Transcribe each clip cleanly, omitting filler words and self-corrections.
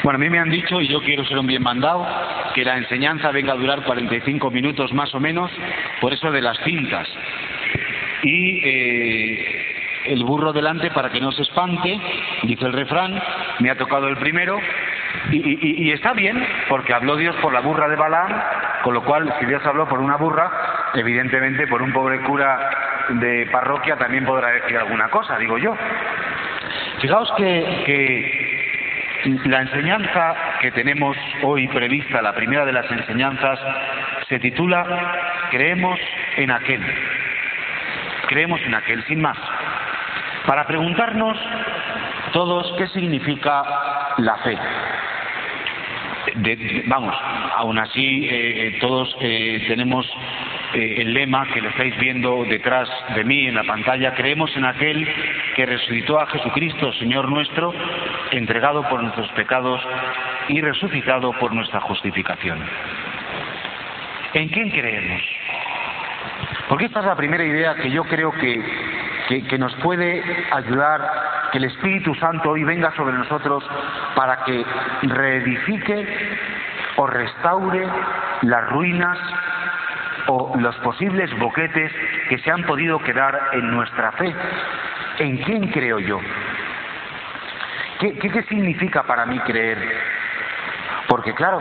Bueno, a mí me han dicho, y yo quiero ser un bien mandado, que la enseñanza venga a durar 45 minutos más o menos, por eso de las cintas. Y el burro delante para que no se espante, dice el refrán, me ha tocado el primero, y está bien, porque habló Dios por la burra de Balaam, con lo cual, si Dios habló por una burra, evidentemente por un pobre cura de parroquia también podrá decir alguna cosa, digo yo. Fijaos que la enseñanza que tenemos hoy prevista, la primera de las enseñanzas, se titula Creemos en aquel. Creemos en aquel, sin más. Para preguntarnos todos qué significa la fe. Vamos, aún así todos tenemos el lema que lo estáis viendo detrás de mí en la pantalla: creemos en aquel que resucitó a Jesucristo, Señor nuestro, entregado por nuestros pecados y resucitado por nuestra justificación. ¿En quién creemos? Porque esta es la primera idea que yo creo que nos puede ayudar, que el Espíritu Santo hoy venga sobre nosotros para que reedifique o restaure las ruinas o los posibles boquetes que se han podido quedar en nuestra fe. ¿En quién creo yo? ¿Qué significa para mí creer? Porque claro,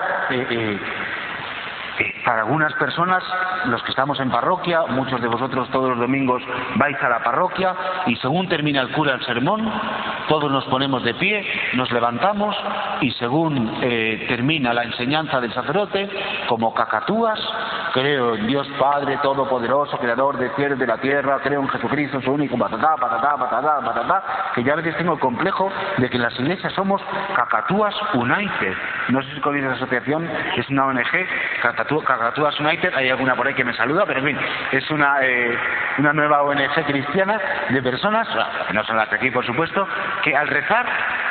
para algunas personas, los que estamos en parroquia, muchos de vosotros todos los domingos vais a la parroquia y según termina el cura el sermón, todos nos ponemos de pie, nos levantamos y según termina la enseñanza del sacerdote, como cacatúas, creo en Dios Padre Todopoderoso, Creador del cielo y de la tierra, creo en Jesucristo, su único, patatá, patatá, patatá, patatá, que ya a veces tengo el complejo de que en las iglesias somos Cacatúas United. No sé si conocéis esa asociación, es una ONG, Cacatúas United, hay alguna por ahí que me saluda, pero en fin, es una nueva ONG cristiana de personas, que no son las de aquí por supuesto, que al rezar,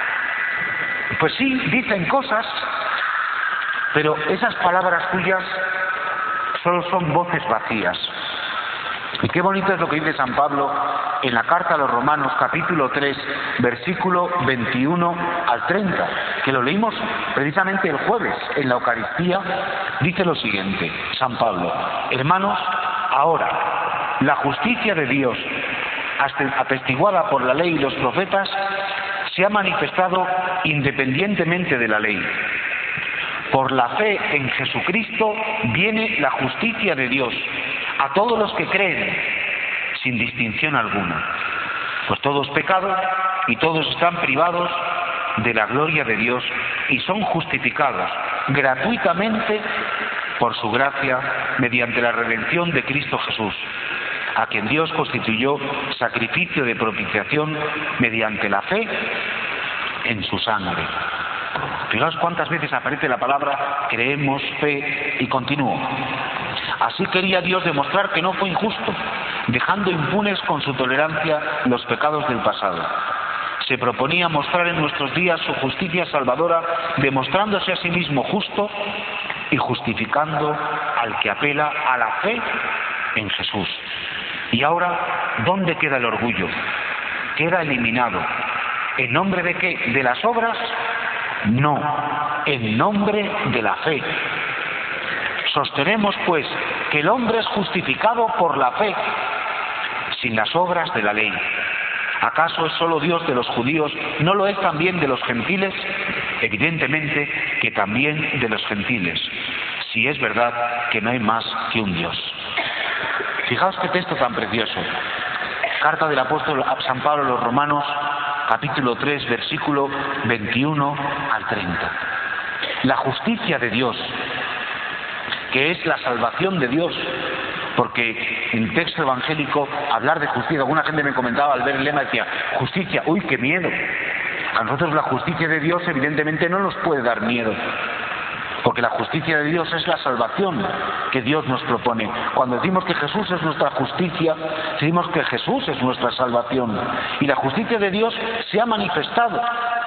pues sí, dicen cosas, pero esas palabras suyas solo son voces vacías. Y qué bonito es lo que dice San Pablo en la carta a los Romanos, capítulo 3, versículo 21 al 30, que lo leímos precisamente el jueves en la Eucaristía. Dice lo siguiente, San Pablo: hermanos, ahora la justicia de Dios, atestiguada por la ley y los profetas, se ha manifestado independientemente de la ley. Por la fe en Jesucristo viene la justicia de Dios a todos los que creen, sin distinción alguna. Pues todos pecados y todos están privados de la gloria de Dios y son justificados gratuitamente por su gracia mediante la redención de Cristo Jesús, a quien Dios constituyó sacrificio de propiciación mediante la fe en su sangre. Fijaos cuántas veces aparece la palabra creemos, fe, y continúo. Así quería Dios demostrar que no fue injusto, dejando impunes con su tolerancia los pecados del pasado. Se proponía mostrar en nuestros días su justicia salvadora, demostrándose a sí mismo justo y justificando al que apela a la fe en Jesús. Y ahora, ¿dónde queda el orgullo? Queda eliminado. ¿En nombre de qué? ¿De las obras? No, en nombre de la fe. Sostenemos, pues, que el hombre es justificado por la fe, sin las obras de la ley. ¿Acaso es solo Dios de los judíos? ¿No lo es también de los gentiles? Evidentemente que también de los gentiles, si es verdad que no hay más que un Dios. Fijaos qué texto tan precioso. Carta del apóstol San Pablo a los Romanos, capítulo 3, versículo 21 al 30. La justicia de Dios, que es la salvación de Dios, porque en el texto evangélico hablar de justicia, alguna gente me comentaba al ver el lema, decía, justicia, uy, qué miedo. A nosotros la justicia de Dios evidentemente no nos puede dar miedo, porque la justicia de Dios es la salvación que Dios nos propone. Cuando decimos que Jesús es nuestra justicia, decimos que Jesús es nuestra salvación. Y la justicia de Dios se ha manifestado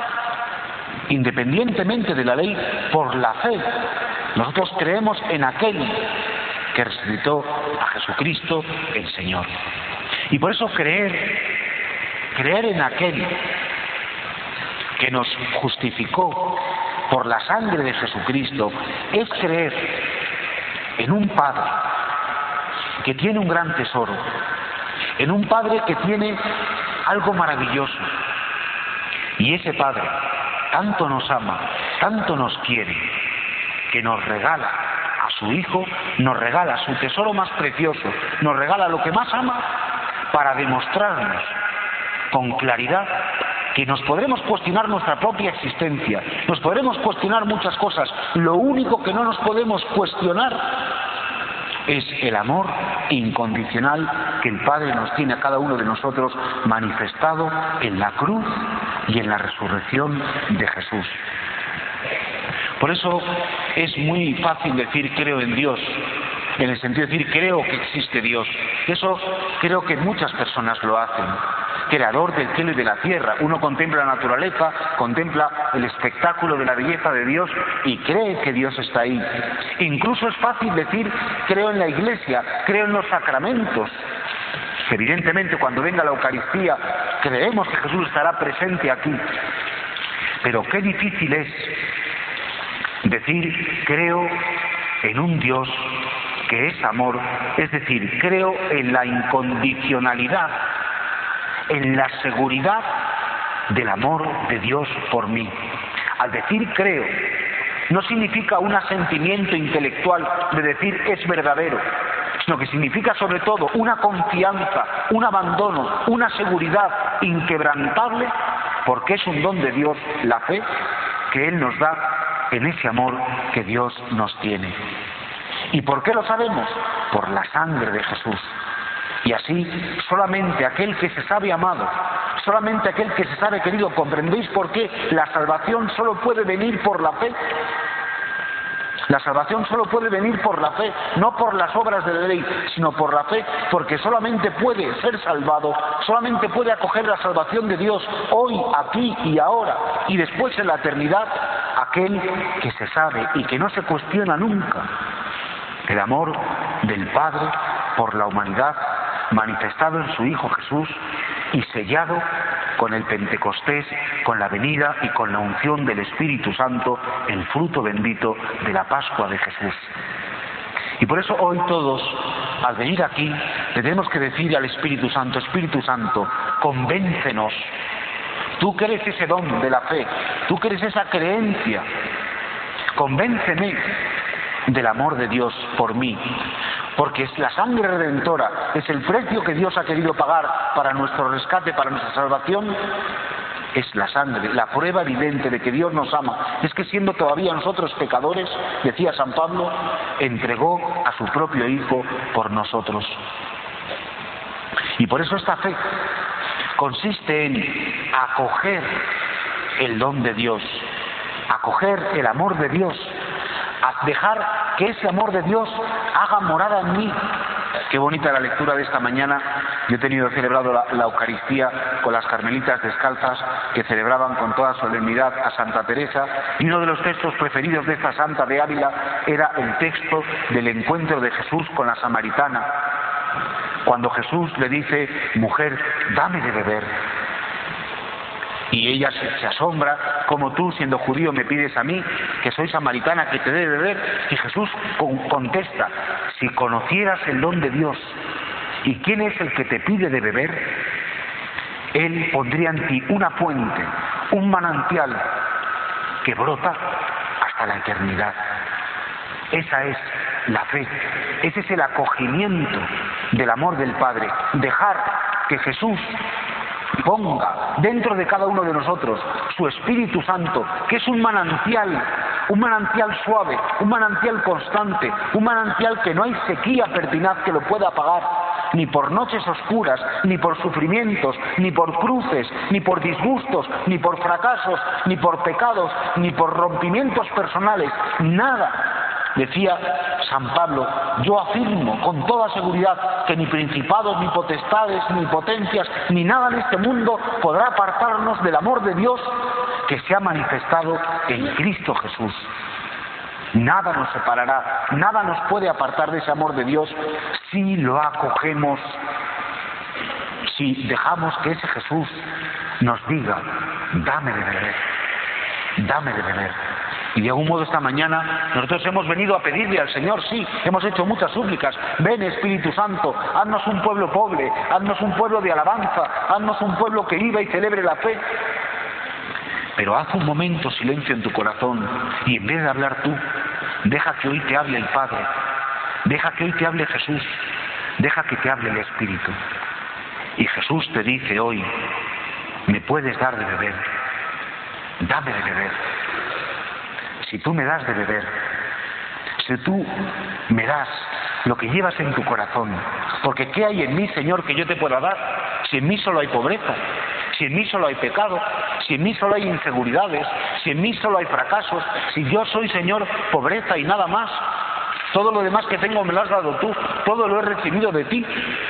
independientemente de la ley por la fe. Nosotros creemos en aquel que resucitó a Jesucristo el Señor. Y por eso creer en aquel que nos justificó por la sangre de Jesucristo, es creer en un Padre que tiene un gran tesoro, en un Padre que tiene algo maravilloso. Y ese Padre tanto nos ama, tanto nos quiere, que nos regala a su Hijo, nos regala su tesoro más precioso, nos regala lo que más ama, para demostrarnos con claridad que nos podremos cuestionar nuestra propia existencia, nos podremos cuestionar muchas cosas. Lo único que no nos podemos cuestionar es el amor incondicional que el Padre nos tiene a cada uno de nosotros, manifestado en la cruz y en la resurrección de Jesús. Por eso es muy fácil decir creo en Dios, en el sentido de decir creo que existe Dios. Eso creo que muchas personas lo hacen. Creador del cielo y de la tierra. Uno contempla la naturaleza, contempla el espectáculo de la belleza de Dios y cree que Dios está ahí. Incluso es fácil decir creo en la Iglesia, creo en los sacramentos. Evidentemente, cuando venga la Eucaristía, creemos que Jesús estará presente aquí. Pero qué difícil es decir creo en un Dios que es amor, es decir, creo en la incondicionalidad, en la seguridad del amor de Dios por mí. Al decir creo, no significa un asentimiento intelectual de decir es verdadero, sino que significa sobre todo una confianza, un abandono, una seguridad inquebrantable, porque es un don de Dios, la fe que Él nos da en ese amor que Dios nos tiene. ¿Y por qué lo sabemos? Por la sangre de Jesús. Y así, solamente aquel que se sabe amado, solamente aquel que se sabe querido, ¿comprendéis por qué la salvación solo puede venir por la fe? La salvación solo puede venir por la fe, no por las obras de la ley, sino por la fe, porque solamente puede ser salvado, solamente puede acoger la salvación de Dios hoy, aquí y ahora, y después en la eternidad, aquel que se sabe y que no se cuestiona nunca el amor del Padre por la humanidad, manifestado en su Hijo Jesús y sellado con el Pentecostés, con la venida y con la unción del Espíritu Santo, el fruto bendito de la Pascua de Jesús. Y por eso hoy todos, al venir aquí, le tenemos que decir al Espíritu Santo, convéncenos. Tú que eres ese don de la fe, tú que eres esa creencia, convénceme del amor de Dios por mí. Porque es la sangre redentora, es el precio que Dios ha querido pagar para nuestro rescate, para nuestra salvación. Es la sangre, la prueba evidente de que Dios nos ama. Es que siendo todavía nosotros pecadores, decía San Pablo, entregó a su propio Hijo por nosotros. Y por eso esta fe consiste en acoger el don de Dios, acoger el amor de Dios, a dejar que ese amor de Dios haga morada en mí. Qué bonita la lectura de esta mañana. Yo he tenido celebrado la Eucaristía con las carmelitas descalzas que celebraban con toda solemnidad a Santa Teresa, y uno de los textos preferidos de esta santa de Ávila era el texto del encuentro de Jesús con la samaritana, cuando Jesús le dice: mujer, dame de beber. Y ella se asombra, como tú, siendo judío, me pides a mí, que soy samaritana, que te dé de beber. Y Jesús contesta: si conocieras el don de Dios y quién es el que te pide de beber, Él pondría en ti una fuente, un manantial que brota hasta la eternidad. Esa es la fe, ese es el acogimiento del amor del Padre. Dejar que Jesús ponga dentro de cada uno de nosotros su Espíritu Santo, que es un manantial suave, un manantial constante, un manantial que no hay sequía pertinaz que lo pueda apagar, ni por noches oscuras, ni por sufrimientos, ni por cruces, ni por disgustos, ni por fracasos, ni por pecados, ni por rompimientos personales, nada. Decía San Pablo: yo afirmo con toda seguridad que ni principados, ni potestades, ni potencias, ni nada en este mundo podrá apartarnos del amor de Dios que se ha manifestado en Cristo Jesús. Nada nos separará, nada nos puede apartar de ese amor de Dios si lo acogemos, si dejamos que ese Jesús nos diga: dame de beber. dame de beber. Y de algún modo esta mañana nosotros hemos venido a pedirle al Señor, sí, hemos hecho muchas súplicas. Ven Espíritu Santo, haznos un pueblo pobre, haznos un pueblo de alabanza, haznos un pueblo que viva y celebre la fe. Pero haz un momento silencio en tu corazón y en vez de hablar tú, deja que hoy te hable el Padre, deja que hoy te hable Jesús, deja que te hable el Espíritu. Y Jesús te dice hoy, me puedes dar de beber, dame de beber. Si tú me das de beber, si tú me das lo que llevas en tu corazón, porque ¿qué hay en mí, Señor, que yo te pueda dar? Si en mí solo hay pobreza, si en mí solo hay pecado, si en mí solo hay inseguridades, si en mí solo hay fracasos, si yo soy, Señor, pobreza y nada más, todo lo demás que tengo me lo has dado tú, todo lo he recibido de ti.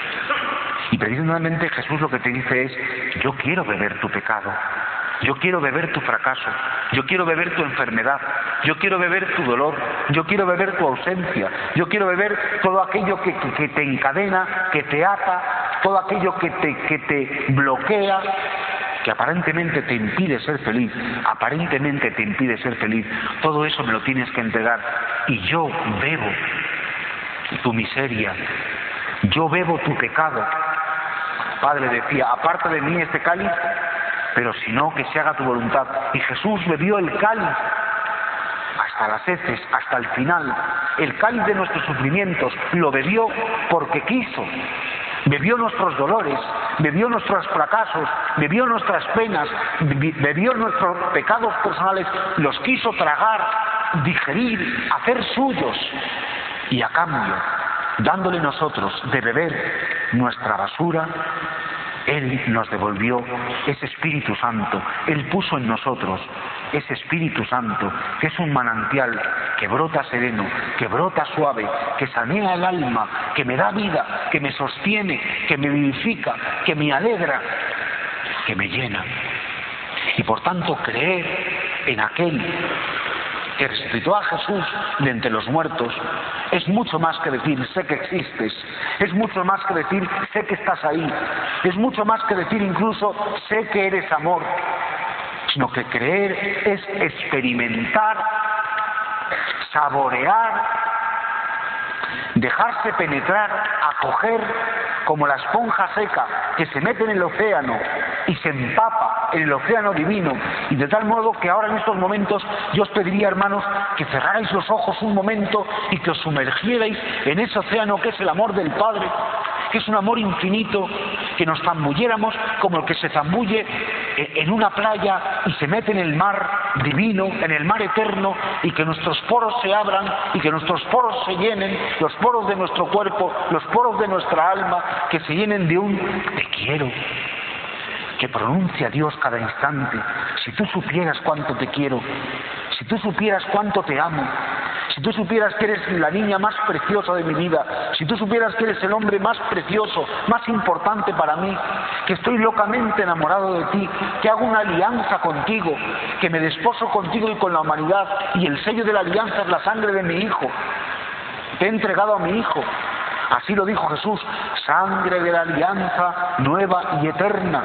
Y precisamente Jesús lo que te dice es, yo quiero beber tu pecado, yo quiero beber tu fracaso, yo quiero beber tu enfermedad, yo quiero beber tu dolor, yo quiero beber tu ausencia, yo quiero beber todo aquello que te encadena, que te ata, todo aquello que te bloquea, que aparentemente te impide ser feliz, aparentemente te impide ser feliz, todo eso me lo tienes que entregar. Y yo bebo tu miseria, yo bebo tu pecado. Padre decía, aparta de mí este cáliz, pero si no, que se haga tu voluntad. Y Jesús bebió el cáliz hasta las heces, hasta el final. El cáliz de nuestros sufrimientos lo bebió porque quiso. Bebió nuestros dolores, bebió nuestros fracasos, bebió nuestras penas, bebió nuestros pecados personales, los quiso tragar, digerir, hacer suyos. Y a cambio, dándole nosotros de beber nuestra basura, Él nos devolvió ese Espíritu Santo. Él puso en nosotros ese Espíritu Santo, que es un manantial que brota sereno, que brota suave, que sanea el alma, que me da vida, que me sostiene, que me vivifica, que me alegra, que me llena. Y por tanto creer en aquel que resucitó a Jesús de entre los muertos es mucho más que decir sé que existes, es mucho más que decir sé que estás ahí, es mucho más que decir incluso sé que eres amor, sino que creer es experimentar, saborear, dejarse penetrar, acoger como la esponja seca que se mete en el océano y se empapa en el océano divino, y de tal modo que ahora en estos momentos yo os pediría, hermanos, que cerrarais los ojos un momento y que os sumergierais en ese océano que es el amor del Padre, que es un amor infinito, que nos zambulléramos como el que se zambulle en una playa y se mete en el mar divino, en el mar eterno, y que nuestros poros se abran y que nuestros poros se llenen, los poros de nuestro cuerpo, los poros de nuestra alma, que se llenen de un te quiero, que pronuncia Dios cada instante. Si tú supieras cuánto te quiero, si tú supieras cuánto te amo, si tú supieras que eres la niña más preciosa de mi vida, si tú supieras que eres el hombre más precioso, más importante para mí, que estoy locamente enamorado de ti, que hago una alianza contigo, que me desposo contigo y con la humanidad, y el sello de la alianza es la sangre de mi Hijo, te he entregado a mi Hijo. Así lo dijo Jesús, sangre de la alianza nueva y eterna,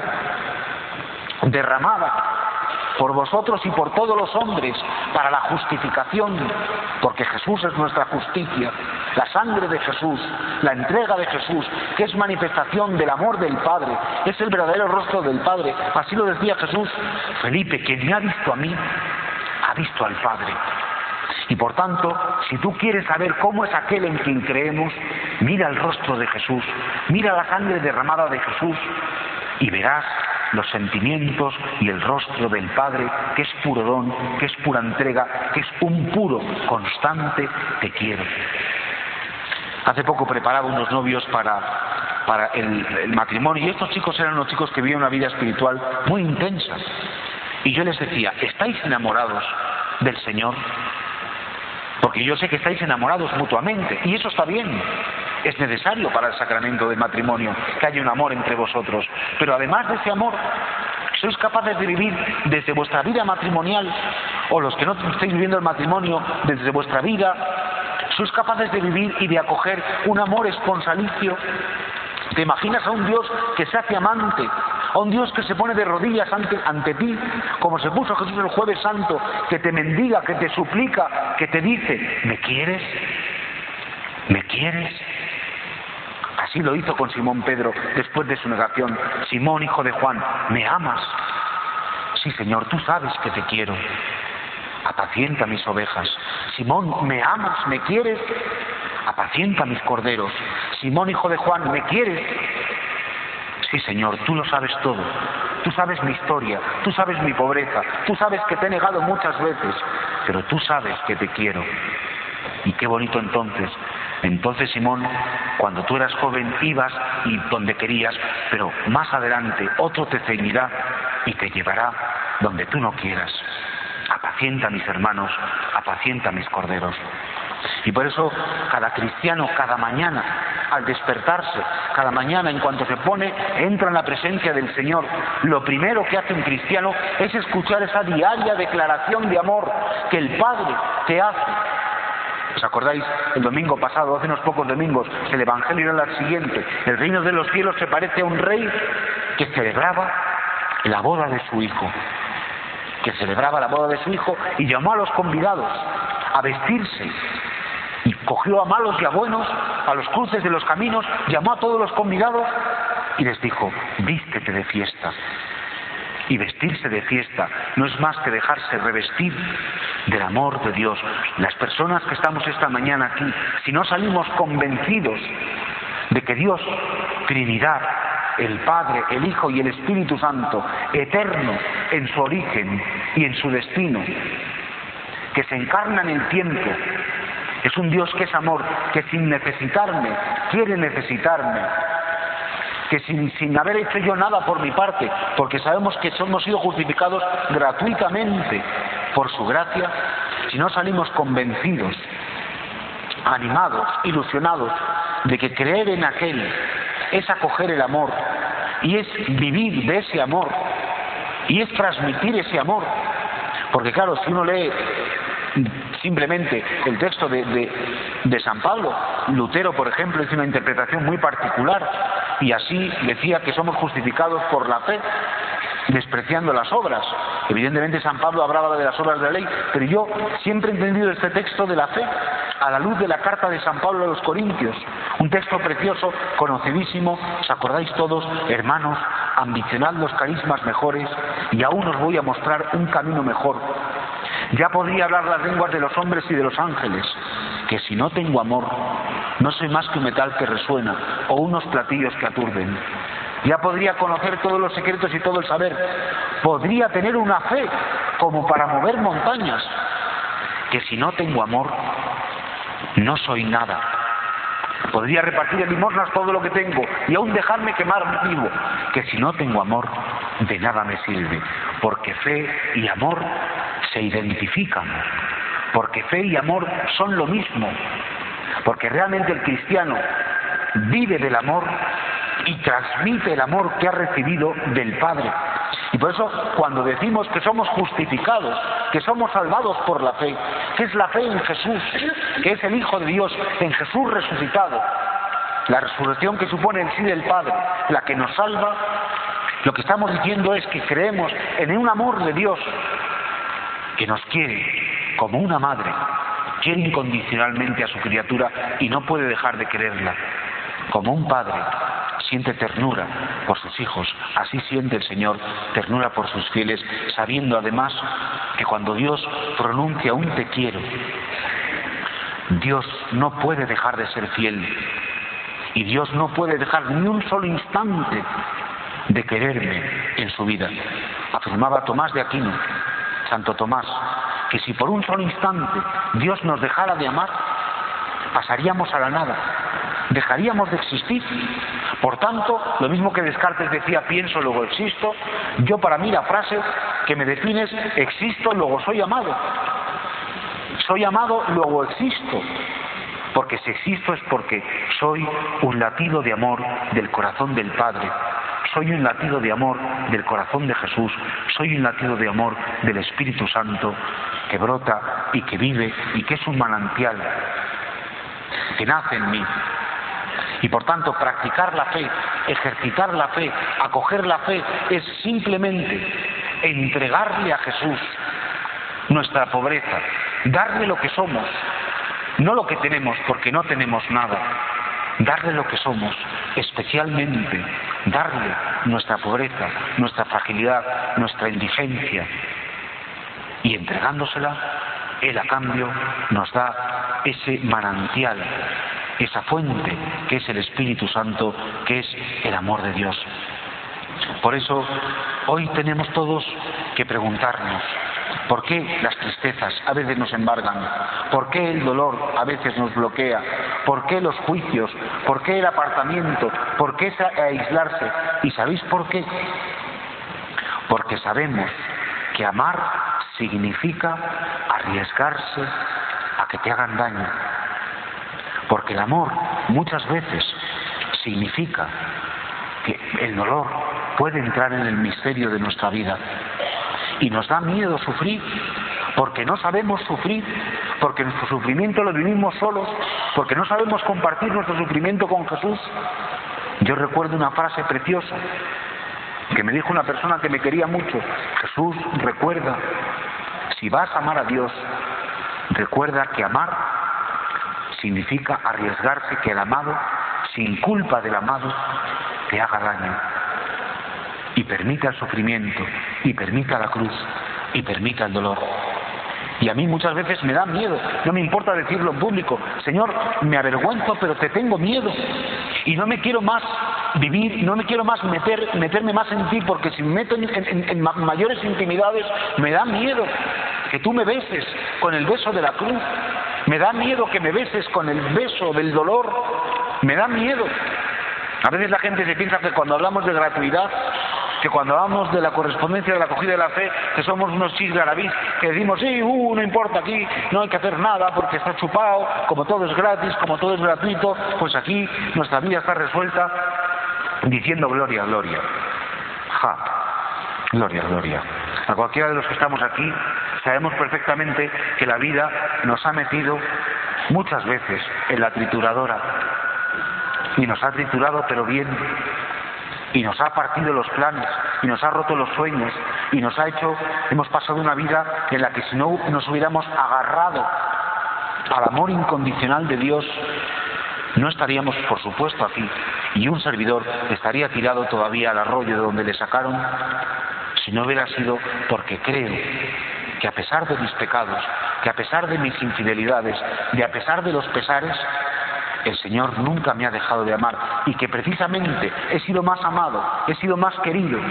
derramada por vosotros y por todos los hombres para la justificación, porque Jesús es nuestra justicia, la sangre de Jesús, la entrega de Jesús, que es manifestación del amor del Padre, es el verdadero rostro del Padre. Así lo decía Jesús, Felipe, quien me ha visto a mí, ha visto al Padre. Y por tanto, si tú quieres saber cómo es aquel en quien creemos, mira el rostro de Jesús, mira la sangre derramada de Jesús y verás los sentimientos y el rostro del Padre, que es puro don, que es pura entrega, que es un puro, constante te quiero. Hace poco preparaba unos novios para el matrimonio, y estos chicos eran unos chicos que vivían una vida espiritual muy intensa. Y yo les decía, ¿estáis enamorados del Señor? Porque yo sé que estáis enamorados mutuamente, y eso está bien. Es necesario para el sacramento del matrimonio que haya un amor entre vosotros. Pero además de ese amor, sois capaces de vivir desde vuestra vida matrimonial, o los que no estáis viviendo el matrimonio desde vuestra vida, sois capaces de vivir y de acoger un amor esponsalicio. ¿Te imaginas a un Dios que se hace amante, a un Dios que se pone de rodillas ante ti, como se puso Jesús el Jueves Santo, que te mendiga, que te suplica, que te dice, ¿me quieres? ¿Me quieres? Así lo hizo con Simón Pedro después de su negación. Simón, hijo de Juan, ¿me amas? Sí, Señor, tú sabes que te quiero. Apacienta mis ovejas. Simón, ¿me amas? ¿Me quieres? Apacienta mis corderos. Simón, hijo de Juan, ¿me quieres? Sí, Señor, tú lo sabes todo. Tú sabes mi historia, tú sabes mi pobreza, tú sabes que te he negado muchas veces, pero tú sabes que te quiero. Y qué bonito entonces. Entonces, Simón, cuando tú eras joven ibas y donde querías, pero más adelante otro te ceñirá y te llevará donde tú no quieras. Apacienta a mis hermanos, apacienta a mis corderos. Y por eso cada cristiano, cada mañana, al despertarse, cada mañana en cuanto se pone, entra en la presencia del Señor. Lo primero que hace un cristiano es escuchar esa diaria declaración de amor que el Padre te hace. ¿Os acordáis? El domingo pasado, hace unos pocos domingos, el Evangelio era el siguiente. El reino de los cielos se parece a un rey que celebraba la boda de su hijo. Que celebraba la boda de su hijo y llamó a los convidados a vestirse. Y cogió a malos y a buenos, a los cruces de los caminos, llamó a todos los convidados y les dijo, vístete de fiesta. Y vestirse de fiesta no es más que dejarse revestir del amor de Dios. Las personas que estamos esta mañana aquí, si no salimos convencidos de que Dios, Trinidad, el Padre, el Hijo y el Espíritu Santo, eterno en su origen y en su destino, que se encarna en el tiempo, es un Dios que es amor, que sin necesitarme, quiere necesitarme, que sin haber hecho yo nada por mi parte, porque sabemos que hemos sido justificados gratuitamente por su gracia, si no salimos convencidos, animados, ilusionados, de que creer en aquel es acoger el amor, y es vivir de ese amor, y es transmitir ese amor, porque claro, si uno lee simplemente el texto de San Pablo, Lutero, por ejemplo, hizo una interpretación muy particular y así decía que somos justificados por la fe, despreciando las obras. Evidentemente San Pablo hablaba de las obras de la ley, pero yo siempre he entendido este texto de la fe a la luz de la carta de San Pablo a los Corintios, un texto precioso, conocidísimo. ¿Os acordáis todos? Hermanos, ambicionad los carismas mejores y aún os voy a mostrar un camino mejor. Ya podría hablar las lenguas de los hombres y de los ángeles, que si no tengo amor, no soy más que un metal que resuena o unos platillos que aturden. Ya podría conocer todos los secretos y todo el saber. Podría tener una fe como para mover montañas, que si no tengo amor, no soy nada. Podría repartir en limosnas todo lo que tengo y aún dejarme quemar vivo, que si no tengo amor, de nada me sirve, porque fe y amor se identifican, porque fe y amor son lo mismo, porque realmente el cristiano vive del amor y transmite el amor que ha recibido del Padre. Y por eso cuando decimos que somos justificados, que somos salvados por la fe, que es la fe en Jesús, que es el Hijo de Dios, en Jesús resucitado, la resurrección que supone el sí del Padre, la que nos salva, lo que estamos diciendo es que creemos en un amor de Dios que nos quiere como una madre, quiere incondicionalmente a su criatura y no puede dejar de quererla. Como un padre siente ternura por sus hijos, así siente el Señor ternura por sus fieles, sabiendo además que cuando Dios pronuncia un te quiero, Dios no puede dejar de ser fiel y Dios no puede dejar ni un solo instante de quererme en su vida. Afirmaba Tomás de Aquino, Santo Tomás, que si por un solo instante Dios nos dejara de amar, pasaríamos a la nada, dejaríamos de existir. Por tanto, lo mismo que Descartes decía, pienso, luego existo, yo para mí la frase que me define es existo, luego soy amado. Soy amado, luego existo. Porque si existo es porque soy un latido de amor del corazón del Padre. Soy un latido de amor del corazón de Jesús. Soy un latido de amor del Espíritu Santo que brota y que vive y que es un manantial que nace en mí. Y por tanto, practicar la fe ejercitar la fe, acoger la fe, es simplemente entregarle a Jesús nuestra pobreza, darle lo que somos, no lo que tenemos, porque no tenemos nada, darle lo que somos, especialmente darle nuestra pobreza, nuestra fragilidad, nuestra indigencia, y entregándosela, Él a cambio nos da ese manantial, esa fuente que es el Espíritu Santo, que es el amor de Dios. Por eso hoy tenemos todos que preguntarnos: ¿por qué las tristezas a veces nos embargan? ¿Por qué el dolor a veces nos bloquea? ¿Por qué los juicios? ¿Por qué el apartamiento? ¿Por qué aislarse? ¿Y sabéis por qué? Porque sabemos que amar significa arriesgarse a que te hagan daño. Porque el amor muchas veces significa que el dolor puede entrar en el misterio de nuestra vida. Y nos da miedo sufrir, porque no sabemos sufrir, porque nuestro sufrimiento lo vivimos solos, porque no sabemos compartir nuestro sufrimiento con Jesús. Yo recuerdo una frase preciosa que me dijo una persona que me quería mucho: Jesús, recuerda, si vas a amar a Dios, recuerda que amar significa arriesgarse que el amado, sin culpa del amado, te haga daño. Y permita el sufrimiento, y permita la cruz, y permita el dolor. Y a mí muchas veces me da miedo, no me importa decirlo en público: Señor, me avergüenzo, pero te tengo miedo. Y no me quiero más vivir, no me quiero más meterme más en ti, porque si me meto en mayores intimidades, me da miedo que tú me beses con el beso de la cruz. Me da miedo que me beses con el beso del dolor. Me da miedo. A veces la gente se piensa que cuando hablamos de gratuidad, que cuando hablamos de la correspondencia, de la acogida de la fe, que somos unos chisgarabís, que decimos: sí, no importa, aquí no hay que hacer nada porque está chupado, como todo es gratis, como todo es gratuito, pues aquí nuestra vida está resuelta, diciendo gloria, gloria. Ja, gloria, gloria. A cualquiera de los que estamos aquí sabemos perfectamente que la vida nos ha metido muchas veces en la trituradora, y nos ha triturado pero bien, y nos ha partido los planes, y nos ha roto los sueños, y hemos pasado una vida en la que si no nos hubiéramos agarrado al amor incondicional de Dios, no estaríamos, por supuesto, aquí, y un servidor estaría tirado todavía al arroyo de donde le sacaron, si no hubiera sido porque creo que a pesar de mis pecados, que a pesar de mis infidelidades, a pesar de los pesares, el Señor nunca me ha dejado de amar, y que precisamente he sido más amado, he sido más querido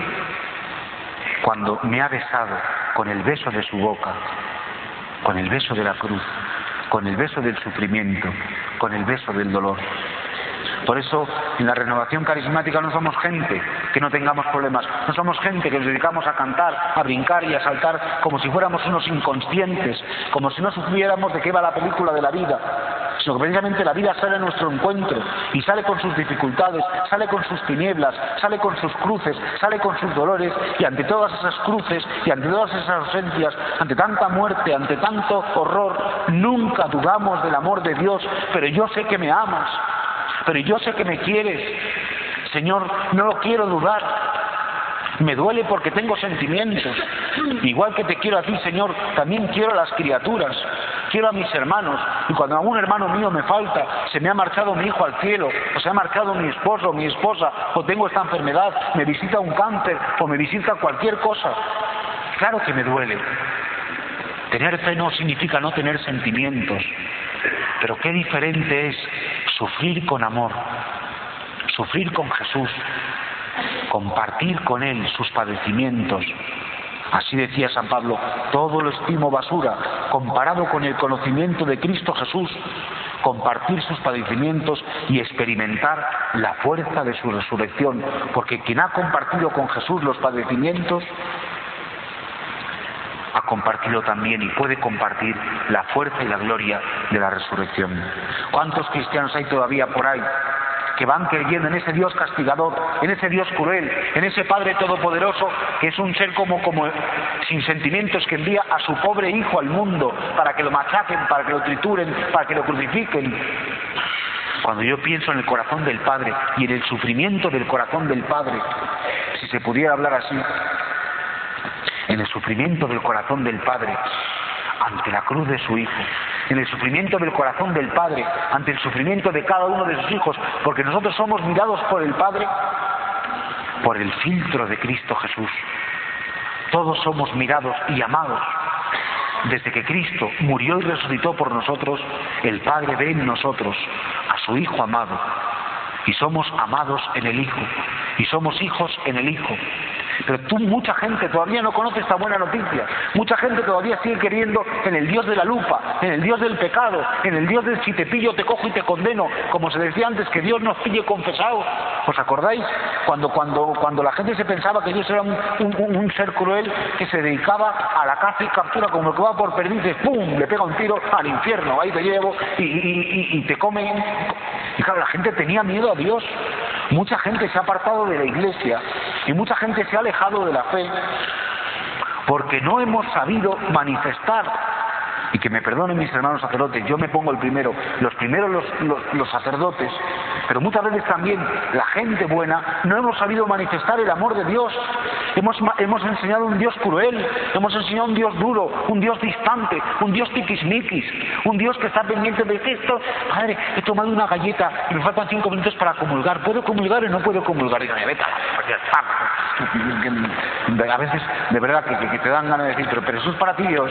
cuando me ha besado con el beso de su boca, con el beso de la cruz, con el beso del sufrimiento, con el beso del dolor. Por eso, en la renovación carismática no somos gente que no tengamos problemas, no somos gente que nos dedicamos a cantar, a brincar y a saltar como si fuéramos unos inconscientes, como si no supiéramos de qué va la película de la vida, sino que precisamente la vida sale a nuestro encuentro, y sale con sus dificultades, sale con sus tinieblas, sale con sus cruces, sale con sus dolores, y ante todas esas cruces y ante todas esas ausencias, ante tanta muerte, ante tanto horror, nunca dudamos del amor de Dios. Pero yo sé que me amas, pero yo sé que me quieres, Señor, no lo quiero dudar. Me duele porque tengo sentimientos. Igual que te quiero a ti, Señor, también quiero a las criaturas, quiero a mis hermanos. Y cuando algún hermano mío me falta, se me ha marchado mi hijo al cielo, o se ha marchado mi esposo o mi esposa, o tengo esta enfermedad, me visita un cáncer, o me visita cualquier cosa, claro que me duele. Tener fe no significa no tener sentimientos, pero qué diferente es sufrir con amor, sufrir con Jesús, compartir con Él sus padecimientos. Así decía San Pablo: todo lo estimo basura comparado con el conocimiento de Cristo Jesús. Compartir sus padecimientos y experimentar la fuerza de su resurrección, porque quien ha compartido con Jesús los padecimientos ha compartido también y puede compartir la fuerza y la gloria de la resurrección. ¿Cuántos cristianos hay todavía por ahí que van creyendo en ese Dios castigador, en ese Dios cruel, en ese Padre todopoderoso, que es un ser como sin sentimientos, que envía a su pobre hijo al mundo para que lo machaquen, para que lo trituren, para que lo crucifiquen? Cuando yo pienso en el corazón del Padre y en el sufrimiento del corazón del Padre, si se pudiera hablar así, en el sufrimiento del corazón del Padre ante la cruz de su Hijo, en el sufrimiento del corazón del Padre ante el sufrimiento de cada uno de sus hijos, porque nosotros somos mirados por el Padre por el filtro de Cristo Jesús. Todos somos mirados y amados. Desde que Cristo murió y resucitó por nosotros, el Padre ve en nosotros a su Hijo amado, y somos amados en el Hijo, y somos hijos en el Hijo. Pero mucha gente todavía no conoce esta buena noticia. Mucha gente todavía sigue creyendo en el Dios de la lupa, en el Dios del pecado, en el Dios del si te pillo te cojo y te condeno, como se decía antes, que Dios nos pille confesados. ¿Os acordáis? Cuando la gente se pensaba que Dios era un ser cruel que se dedicaba a la caza y captura, como el que va por perdices, ¡pum!, le pega un tiro al infierno, ahí te llevo y te comen. Y claro, la gente tenía miedo a Dios. Mucha gente se ha apartado de la Iglesia y mucha gente se ha alejado de la fe porque no hemos sabido manifestar. Y que me perdonen mis hermanos sacerdotes, yo me pongo el primero, los primeros los sacerdotes, pero muchas veces también la gente buena no hemos sabido manifestar el amor de Dios. Hemos enseñado un Dios cruel, hemos enseñado un Dios duro, un Dios distante, un Dios tiquismiquis, un Dios que está pendiente de esto. Padre, he tomado una galleta y me faltan 5 minutos para comulgar. ¿Puedo comulgar o no puedo comulgar? Dígame, vete a veces de verdad que te dan ganas de decir, pero eso es para ti, Dios.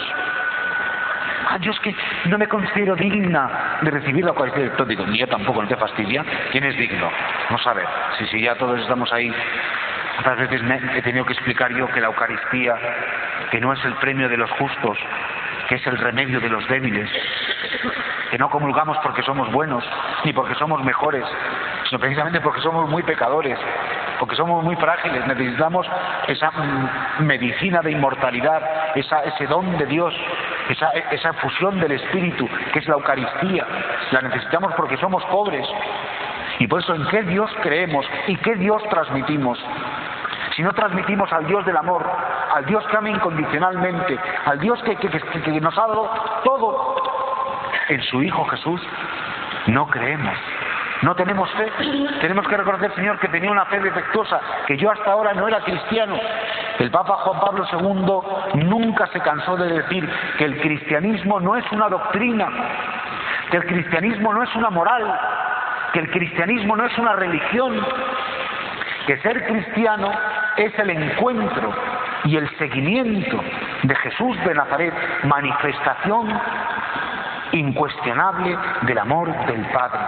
Yo es que no me considero digna de recibir la Eucaristía. Digo, ni yo tampoco, no te fastidia. ¿Quién es digno? Vamos a ver, si ya todos estamos ahí. Otras veces he tenido que explicar yo que la Eucaristía, que no es el premio de los justos, que es el remedio de los débiles, que no comulgamos porque somos buenos, ni porque somos mejores, sino precisamente porque somos muy pecadores, porque somos muy frágiles. Necesitamos esa medicina de inmortalidad, ese don de Dios, esa fusión del Espíritu, que es la Eucaristía. La necesitamos porque somos pobres. Y por eso, ¿en qué Dios creemos y qué Dios transmitimos? Si no transmitimos al Dios del amor, al Dios que ama incondicionalmente, al Dios que nos ha dado todo en su Hijo Jesús, no creemos. No tenemos fe. Tenemos que reconocer, Señor, que tenía una fe defectuosa, que yo hasta ahora no era cristiano. El Papa Juan Pablo II nunca se cansó de decir que el cristianismo no es una doctrina, que el cristianismo no es una moral, que el cristianismo no es una religión, que ser cristiano es el encuentro y el seguimiento de Jesús de Nazaret, manifestación incuestionable del amor del Padre.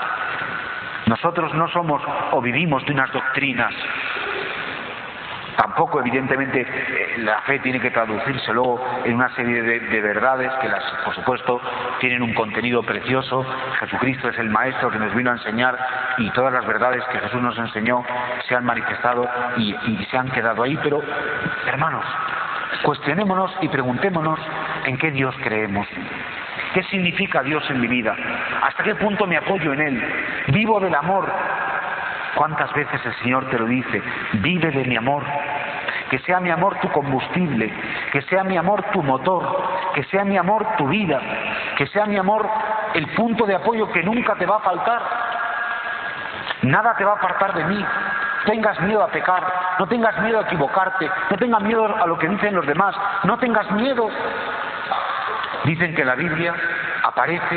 Nosotros no somos o vivimos de unas doctrinas. Tampoco, evidentemente, la fe tiene que traducirse luego en una serie de verdades que, por supuesto, tienen un contenido precioso. Jesucristo es el Maestro que nos vino a enseñar y todas las verdades que Jesús nos enseñó se han manifestado y se han quedado ahí. Pero, hermanos, cuestionémonos y preguntémonos en qué Dios creemos. ¿Qué significa Dios en mi vida? ¿Hasta qué punto me apoyo en Él? ¿Vivo del amor? ¿Cuántas veces el Señor te lo dice? Vive de mi amor. Que sea mi amor tu combustible, que sea mi amor tu motor, que sea mi amor tu vida, que sea mi amor el punto de apoyo que nunca te va a faltar. Nada te va a apartar de mí. Tengas miedo a pecar, no tengas miedo a equivocarte, no tengas miedo a lo que dicen los demás, no tengas miedo. Dicen que en la Biblia aparece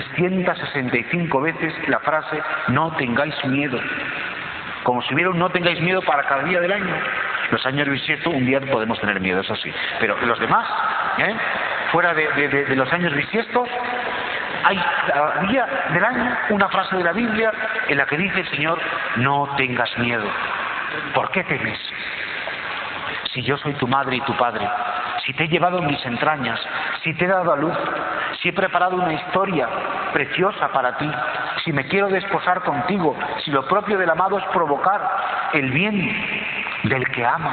365 veces la frase no tengáis miedo, como si hubiera un no tengáis miedo para cada día del año. Los años bisiestos un día podemos tener miedo, eso sí, pero los demás, fuera de los años bisiestos, hay cada día del año una frase de la Biblia en la que dice el Señor no tengas miedo. ¿Por qué temes? Si yo soy tu madre y tu padre, si te he llevado en mis entrañas, si te he dado a luz, si he preparado una historia preciosa para ti, si me quiero desposar contigo, si lo propio del amado es provocar el bien del que ama.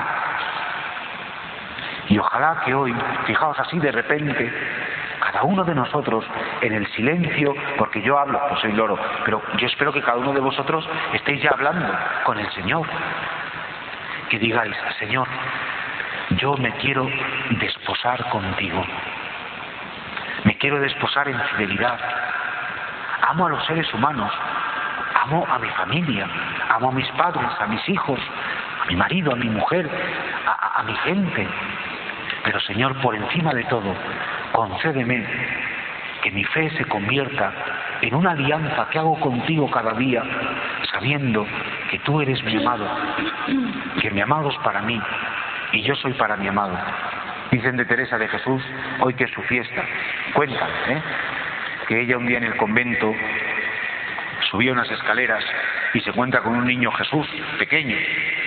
Y ojalá que hoy, fijaos así de repente, cada uno de nosotros en el silencio, porque yo hablo, pues soy loro, pero yo espero que cada uno de vosotros estéis ya hablando con el Señor. Que digáis, Señor, yo me quiero desposar contigo. Me quiero desposar en fidelidad. Amo a los seres humanos, amo a mi familia, amo a mis padres, a mis hijos, a mi marido, a mi mujer, a mi gente. Pero Señor, por encima de todo, concédeme que mi fe se convierta en una alianza que hago contigo cada día, sabiendo que tú eres mi amado, que mi amado es para mí y yo soy para mi amado. Dicen de Teresa de Jesús, hoy que es su fiesta, cuentan, que ella un día en el convento subió unas escaleras y se encuentra con un niño Jesús, pequeño,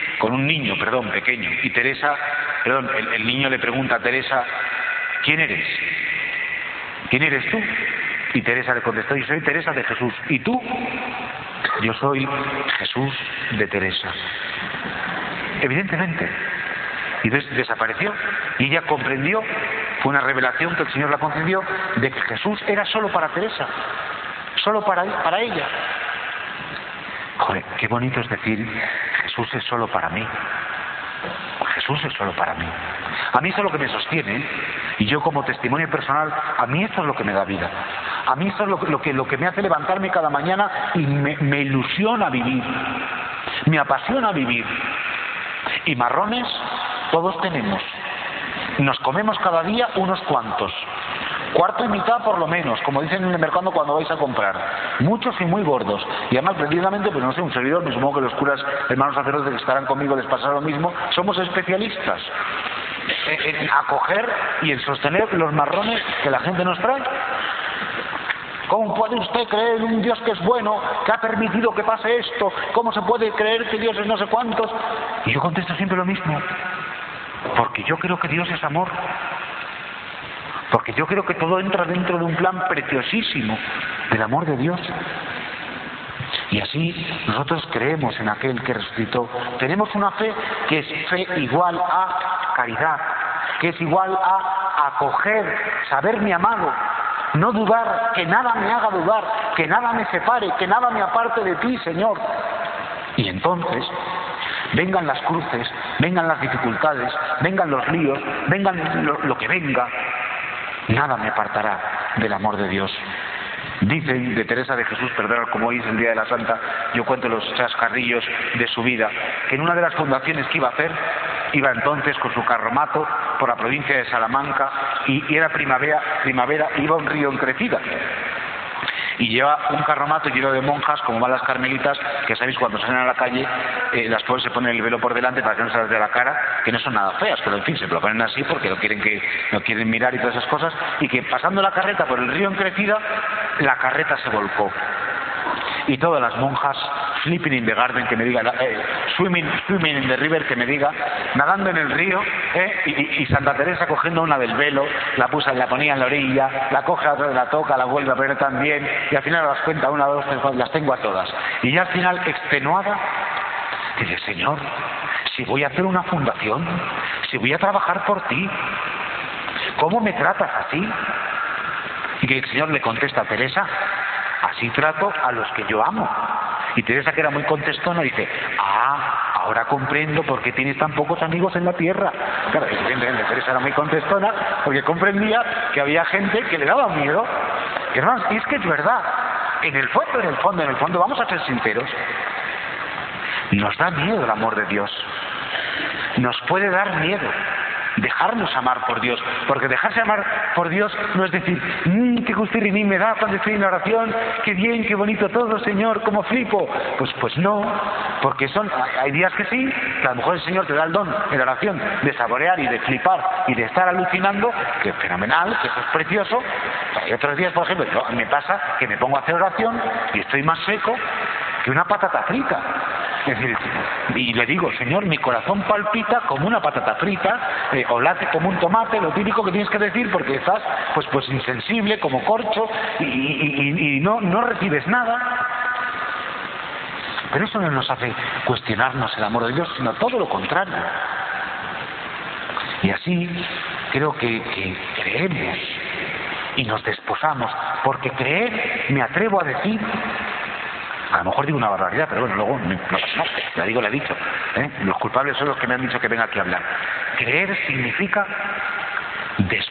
pequeño, y Teresa, el niño le pregunta a Teresa, ¿quién eres? ¿Quién eres tú? Y Teresa le contestó, yo soy Teresa de Jesús. ¿Y tú? Yo soy Jesús de Teresa. Evidentemente. Y entonces desapareció. Y ella comprendió, fue una revelación que el Señor la concedió, de que Jesús era solo para Teresa, solo para ella. Joder, qué bonito es decir, Jesús es solo para mí. Jesús es solo para mí. A mí eso es lo que me sostiene, y yo como testimonio personal, a mí esto es lo que me da vida. A mí esto es lo que me hace levantarme cada mañana y me ilusiona vivir, me apasiona vivir. Y marrones todos tenemos. Nos comemos cada día unos cuantos. Cuarto y mitad por lo menos, como dicen en el mercado cuando vais a comprar. Muchos y muy gordos. Y además, precisamente, pues no sé, un servidor, me supongo que los curas, hermanos sacerdotes que estarán conmigo les pasará lo mismo, somos especialistas en acoger y en sostener los marrones que la gente nos trae. ¿Cómo puede usted creer en un Dios que es bueno, que ha permitido que pase esto? ¿Cómo se puede creer que Dios es no sé cuántos? Y yo contesto siempre lo mismo. Porque yo creo que Dios es amor. Porque yo creo que todo entra dentro de un plan preciosísimo del amor de Dios. Y así nosotros creemos en aquel que resucitó. Tenemos una fe que es fe igual a caridad, que es igual a acoger, saber mi amado, no dudar, que nada me haga dudar, que nada me separe, que nada me aparte de ti, Señor. Y entonces, vengan las cruces, vengan las dificultades, vengan los líos, vengan lo que venga, nada me apartará del amor de Dios. Dicen de Teresa de Jesús, perdón, como hoy es el Día de la Santa, yo cuento los chascarrillos de su vida, que en una de las fundaciones que iba a hacer, iba entonces con su carromato por la provincia de Salamanca y era primavera, iba a un río en crecida. Y lleva un carromato lleno de monjas, como van las carmelitas, que sabéis cuando salen a la calle, las pobres se ponen el velo por delante para que no se les vea la cara, que no son nada feas, pero en fin, se lo ponen así porque no quieren mirar y todas esas cosas, y que pasando la carreta por el río en crecida, la carreta se volcó. Y todas las monjas, flipping in the garden, que me diga, swimming in the river, que me diga, nadando en el río, y Santa Teresa cogiendo una del velo, la ponía en la orilla, la coge a otra, la toca, la vuelve a poner también, y al final las cuenta, 1, 2, 3, 4, las tengo a todas. Y ya al final, extenuada, dice, Señor, si voy a hacer una fundación, si voy a trabajar por ti, ¿cómo me tratas así? Y que el Señor le contesta a Teresa, así trato a los que yo amo. Y Teresa, que era muy contestona, dice, ahora comprendo por qué tienes tan pocos amigos en la tierra. Claro, evidentemente Teresa era muy contestona porque comprendía que había gente que le daba miedo. Hermanos, y es que es verdad, en el fondo, vamos a ser sinceros, nos da miedo el amor de Dios. Nos puede dar miedo dejarnos amar por Dios, porque dejarse amar por Dios no es decir, qué gustirrinín me da cuando estoy en la oración, qué bien, qué bonito todo, Señor, cómo flipo. Pues no, porque hay días que sí, que a lo mejor el Señor te da el don en la oración de saborear y de flipar y de estar alucinando, que es fenomenal, que eso es precioso. Hay otros días, por ejemplo, me pasa que me pongo a hacer oración y estoy más seco que una patata frita. Es decir, y le digo, Señor, mi corazón palpita como una patata frita, o late como un tomate, lo típico que tienes que decir, porque estás pues insensible, como corcho, y no recibes nada. Pero eso no nos hace cuestionarnos el amor de Dios, sino todo lo contrario. Y así creo que creemos y nos desposamos, porque creer, me atrevo a decir, a lo mejor digo una barbaridad, pero bueno, luego no pasa nada, la digo, la he dicho. Los culpables son los que me han dicho que venga aquí a hablar. Creer significa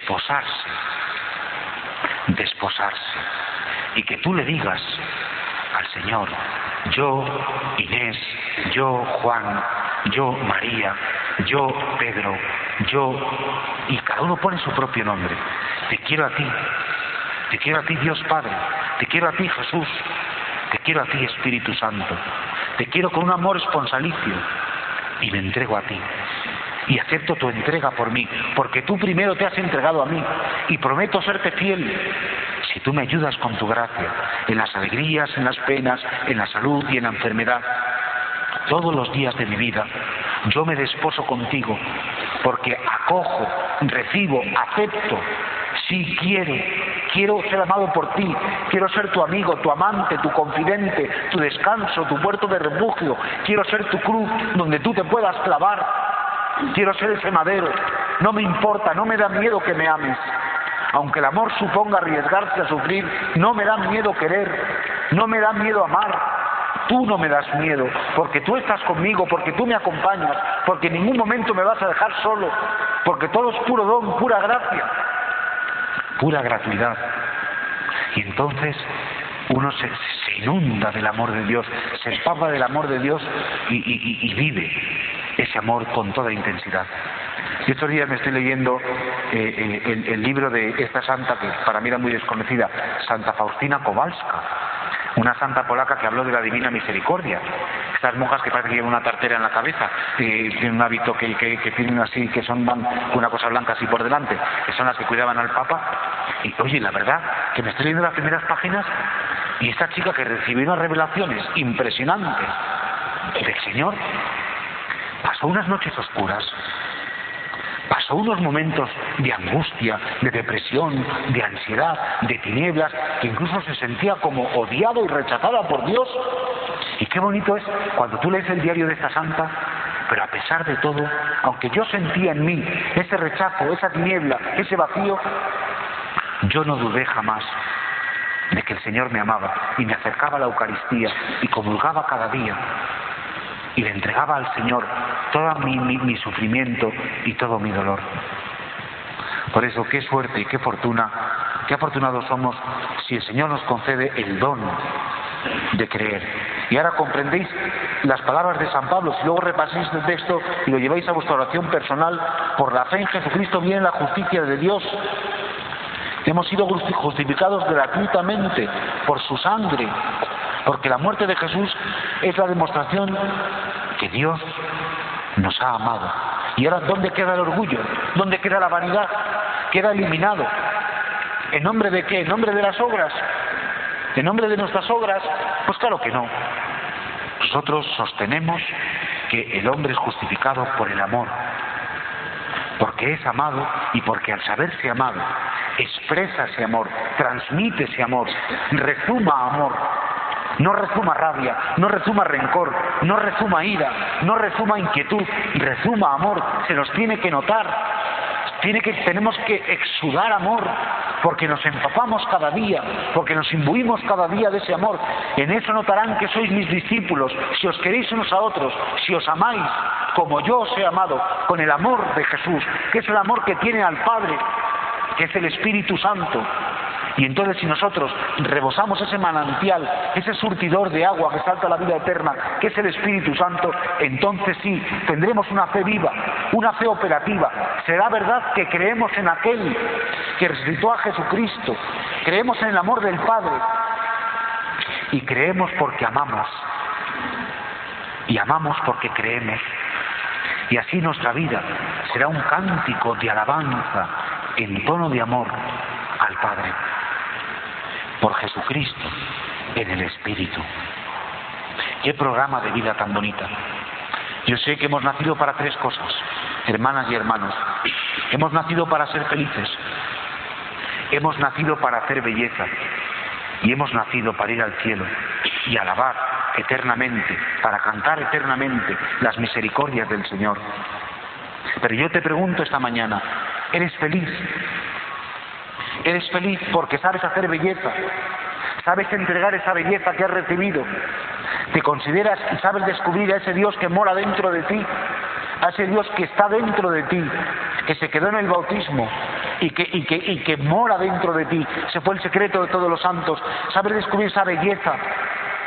desposarse. Y que tú le digas al Señor. Yo, Inés, yo, Juan, yo, María, yo, Pedro, yo, y cada uno pone su propio nombre. Te quiero a ti, Dios Padre, te quiero a ti, Jesús, te quiero a ti, Espíritu Santo, te quiero con un amor esponsalicio y me entrego a ti. Y acepto tu entrega por mí, porque tú primero te has entregado a mí, y prometo serte fiel si tú me ayudas con tu gracia, en las alegrías, en las penas, en la salud y en la enfermedad. Todos los días de mi vida yo me desposo contigo, porque acojo, recibo, acepto, sí quiero ser amado por ti, quiero ser tu amigo, tu amante, tu confidente, tu descanso, tu puerto de refugio, quiero ser tu cruz donde tú te puedas clavar. Quiero ser ese madero, no me importa, no me da miedo que me ames. Aunque el amor suponga arriesgarse a sufrir, no me da miedo querer, no me da miedo amar. Tú no me das miedo, porque tú estás conmigo, porque tú me acompañas, porque en ningún momento me vas a dejar solo, porque todo es puro don, pura gracia, pura gratuidad. Y entonces uno se inunda del amor de Dios, se empapa del amor de Dios y vive ese amor con toda intensidad. Y estos días me estoy leyendo el libro de esta santa que para mí era muy desconocida, Santa Faustina Kowalska, una santa polaca que habló de la Divina Misericordia. Estas monjas que parece que llevan una tartera en la cabeza, tienen un hábito que tienen así, que van con una cosa blanca así por delante, que son las que cuidaban al Papa. Y oye, la verdad que me estoy leyendo las primeras páginas y esta chica que recibió unas revelaciones impresionantes del Señor, pasó unas noches oscuras, pasó unos momentos de angustia, de depresión, de ansiedad, de tinieblas, que incluso se sentía como odiada y rechazada por Dios. Y qué bonito es cuando tú lees el diario de esta santa, pero a pesar de todo, aunque yo sentía en mí ese rechazo, esa tiniebla, ese vacío, yo no dudé jamás de que el Señor me amaba y me acercaba a la Eucaristía y comulgaba cada día y le entregaba al Señor todo mi sufrimiento y todo mi dolor. Por eso, qué suerte y qué fortuna, qué afortunados somos si el Señor nos concede el don de creer. Y ahora comprendéis las palabras de San Pablo, si luego repasáis el texto y lo lleváis a vuestra oración personal: por la fe en Jesucristo viene la justicia de Dios. Hemos sido justificados gratuitamente por su sangre, porque la muerte de Jesús es la demostración que Dios nos ha amado. Y ahora, ¿dónde queda el orgullo? ¿Dónde queda la vanidad? Queda eliminado. ¿En nombre de qué? ¿En nombre de las obras? ¿En nombre de nuestras obras? Pues claro que no. Nosotros sostenemos que el hombre es justificado por el amor, porque es amado y porque al saberse amado expresa ese amor, transmite ese amor, rezuma amor. No rezuma rabia, no rezuma rencor, no rezuma ira, no rezuma inquietud, rezuma amor. Se nos tiene que notar, tenemos que exudar amor, porque nos empapamos cada día, porque nos imbuimos cada día de ese amor. En eso notarán que sois mis discípulos, si os queréis unos a otros, si os amáis como yo os he amado, con el amor de Jesús, que es el amor que tiene al Padre, que es el Espíritu Santo. Y entonces, si nosotros rebosamos ese manantial, ese surtidor de agua que salta a la vida eterna, que es el Espíritu Santo, entonces sí, tendremos una fe viva, una fe operativa. Será verdad que creemos en aquel que resucitó a Jesucristo, creemos en el amor del Padre, y creemos porque amamos, y amamos porque creemos. Y así nuestra vida será un cántico de alabanza en tono de amor al Padre, por Jesucristo en el Espíritu. Qué programa de vida tan bonita. Yo sé que hemos nacido para tres cosas, hermanas y hermanos. Hemos nacido para ser felices, hemos nacido para hacer belleza y hemos nacido para ir al cielo y alabar eternamente, para cantar eternamente las misericordias del Señor. Pero yo te pregunto esta mañana, ¿eres feliz? ¿Eres feliz porque sabes hacer belleza? ¿Sabes entregar esa belleza que has recibido? ¿Te consideras y sabes descubrir a ese Dios que mora dentro de ti? A ese Dios que está dentro de ti, que se quedó en el bautismo y que mora dentro de ti. Ese fue el secreto de todos los santos. ¿Sabes descubrir esa belleza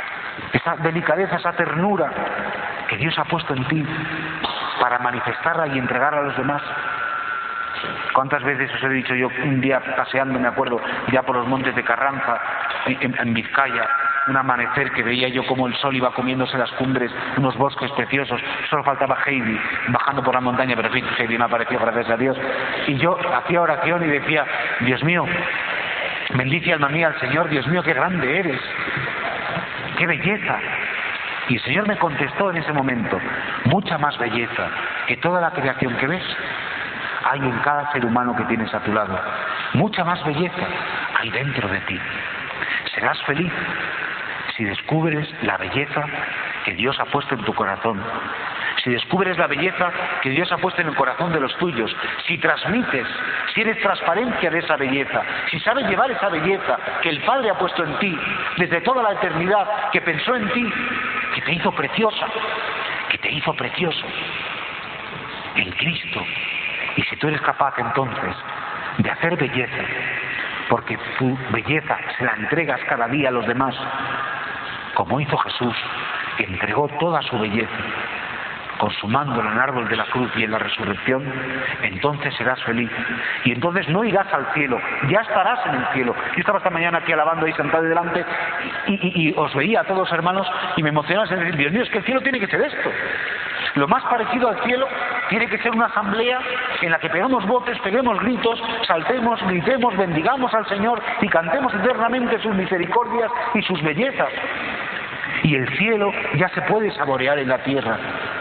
esa delicadeza, esa ternura que Dios ha puesto en ti para manifestarla y entregarla a los demás. ¿Cuántas veces os he dicho yo, un día paseando, me acuerdo, ya por los montes de Carranza, en Vizcaya, un amanecer que veía yo como el sol iba comiéndose las cumbres, unos bosques preciosos, solo faltaba Heidi bajando por la montaña, pero en fin, Heidi me apareció, gracias a Dios, y yo hacía oración y decía, Dios mío, bendice alma mía al Señor, Dios mío, qué grande eres, qué belleza. Y el Señor me contestó en ese momento, mucha más belleza que toda la creación que ves hay en cada ser humano que tienes a tu lado. Mucha más belleza hay dentro de ti. Serás feliz si descubres la belleza que Dios ha puesto en tu corazón. Si descubres la belleza que Dios ha puesto en el corazón de los tuyos. Si transmites, si eres transparencia de esa belleza. Si sabes llevar esa belleza que el Padre ha puesto en ti desde toda la eternidad, que pensó en ti, que te hizo preciosa, que te hizo precioso en Cristo. Y si tú eres capaz entonces de hacer belleza, porque tu belleza se la entregas cada día a los demás, como hizo Jesús, que entregó toda su belleza, consumándola en el árbol de la cruz y en la resurrección, entonces serás feliz. Y entonces no irás al cielo, ya estarás en el cielo. Yo estaba esta mañana aquí alabando ahí sentado delante y os veía a todos hermanos y me emocionaba en decir, Dios mío, es que el cielo tiene que ser esto. Lo más parecido al cielo tiene que ser una asamblea en la que pegamos voces, peguemos gritos, saltemos, gritemos, bendigamos al Señor y cantemos eternamente sus misericordias y sus bellezas. Y el cielo ya se puede saborear en la tierra.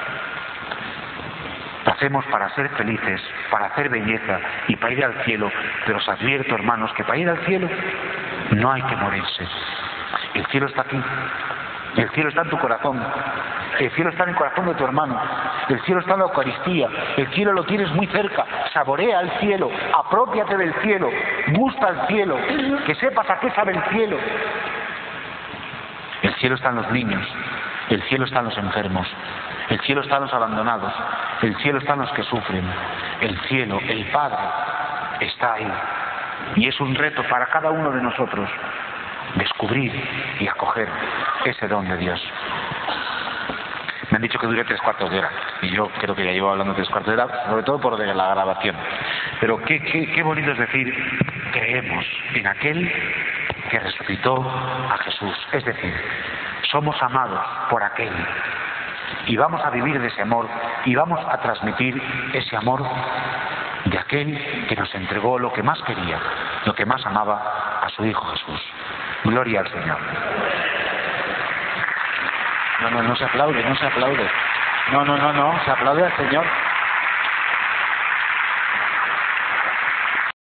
Lo hacemos para ser felices, para hacer belleza y para ir al cielo. Pero os advierto, hermanos, que para ir al cielo no hay que morirse. El cielo está aquí. El cielo está en tu corazón. El cielo está en el corazón de tu hermano. El cielo está en la Eucaristía. El cielo lo tienes muy cerca. Saborea el cielo. Aprópiate del cielo. Gusta el cielo. Que sepas a qué sabe el cielo. El cielo está en los niños. El cielo está en los enfermos. El cielo está en los abandonados. El cielo está en los que sufren. El cielo, el Padre, está ahí. Y es un reto para cada uno de nosotros descubrir y acoger ese don de Dios. Me han dicho que dure 3/4 de hora, y yo creo que ya llevo hablando 3/4 de hora, sobre todo por la grabación. Pero qué bonito es decir, creemos en aquel que resucitó a Jesús. Es decir, somos amados por aquel, y vamos a vivir de ese amor, y vamos a transmitir ese amor de aquel que nos entregó lo que más quería, lo que más amaba, a su Hijo Jesús. Gloria al Señor. No se aplaude. No, se aplaude al Señor.